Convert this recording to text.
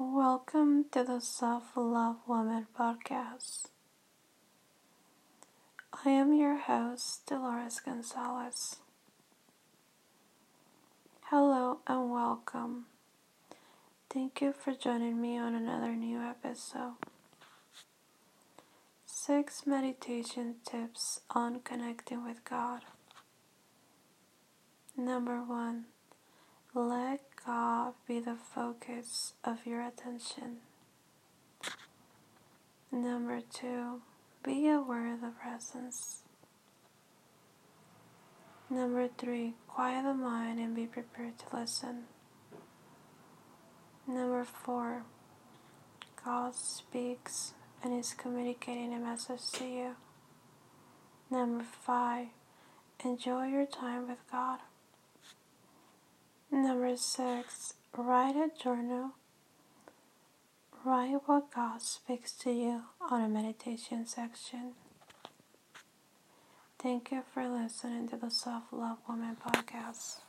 Welcome to the Self Love Woman podcast. I am your host, Dolores Gonzalez. Hello and welcome. Thank you for joining me on another new episode. 6 meditation tips on connecting with God. Number 1. Let God be the focus of your attention. Number 2. Be aware of the presence. Number 3. Quiet the mind and be prepared to listen. Number 4. God speaks and is communicating a message to you. Number 5. Enjoy your time with God. Number 6. Write a journal. Write what God speaks to you on a meditation section. Thank you for listening to the Self Love Woman podcast.